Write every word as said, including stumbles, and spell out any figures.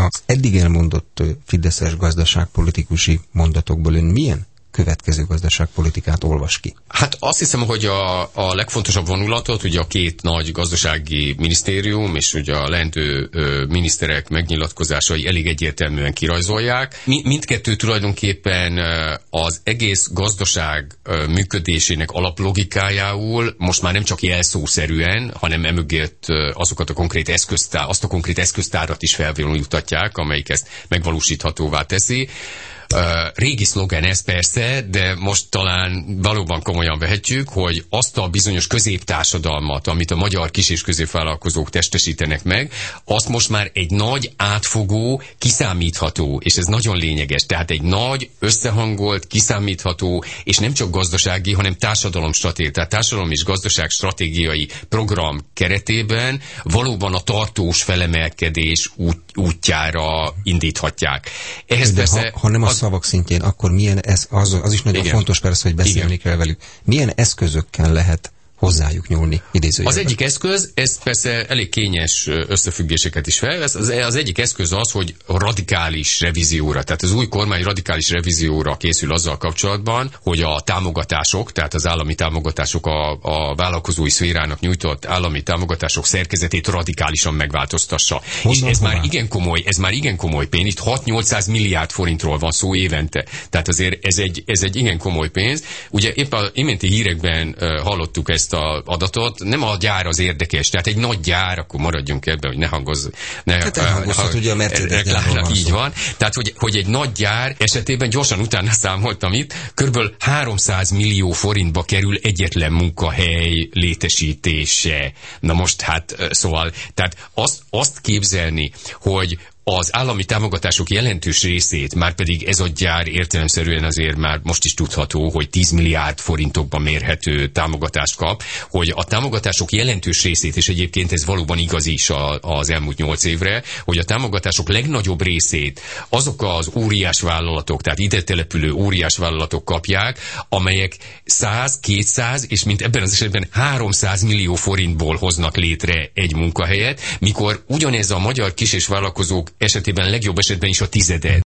Az eddig elmondott fideszes gazdaságpolitikusi mondatokból ön milyen következő gazdaságpolitikát olvas ki? Hát azt hiszem, hogy a, a legfontosabb vonulatot ugye a két nagy gazdasági minisztérium és ugye a leendő ö, miniszterek megnyilatkozásai elég egyértelműen kirajzolják. Mi, mindkettő tulajdonképpen ö, az egész gazdaság ö, működésének alaplogikájául most már nem csak jelszószerűen, hanem emögött ö, azokat a konkrét eszköztár, azt a konkrét eszköztárat is felvonultatják, amelyik ezt megvalósíthatóvá teszi. Uh, régi szlogen ez persze, de most talán valóban komolyan vehetjük, hogy azt a bizonyos középtársadalmat, amit a magyar kis- és középvállalkozók testesítenek meg, azt most már egy nagy, átfogó, kiszámítható, és ez nagyon lényeges, tehát egy nagy, összehangolt, kiszámítható, és nem csak gazdasági, hanem társadalomstratégiai, tehát társadalom és gazdaság stratégiai program keretében valóban a tartós felemelkedés út, útjára indíthatják. Ehhez de persze, ha, ha nem a szavak szintjén, akkor milyen ez, az, az is nagyon igen. fontos persze, hogy beszélni igen. kell velük. Milyen eszközökkel lehet hozzájuk nyúlni, idézőjelben? Az egyik eszköz, ez persze elég kényes összefüggéseket is felvesz, az, az egyik eszköz az, hogy radikális revízióra, tehát az új kormány radikális revízióra készül azzal kapcsolatban, hogy a támogatások, tehát az állami támogatások, a, a vállalkozói szférának nyújtott állami támogatások szerkezetét radikálisan megváltoztassa. Honnan, és ez hová? már igen komoly, ez már igen komoly pénz, itt hat-nyolcszáz milliárd forintról van szó évente. Tehát azért ez egy, ez egy igen komoly pénz. Ugye épp a iménti hírekben uh, hallottuk ezt a adatot, nem a gyár az érdekes, tehát egy nagy gyár, akkor maradjunk ebben, hogy ne hangozz. Ne, hát elhangozhat, ugye a Mercedes-nek így van. Tehát, hogy, hogy egy nagy gyár esetében gyorsan utána számoltam itt, körülbelül háromszáz millió forintba kerül egyetlen munkahely létesítése. Na most hát szóval, tehát azt, azt képzelni, hogy az állami támogatások jelentős részét, már pedig ez a gyár értelemszerűen azért már most is tudható, hogy tíz milliárd forintokban mérhető támogatást kap, hogy a támogatások jelentős részét, és egyébként ez valóban igaz is a, az elmúlt nyolc évre, hogy a támogatások legnagyobb részét azok az óriás vállalatok, tehát ide települő óriás vállalatok kapják, amelyek száz, kétszáz és mint ebben az esetben háromszáz millió forintból hoznak létre egy munkahelyet, mikor ugyanez a magyar kis- és vállalkozók esetében legjobb esetben is a tizede.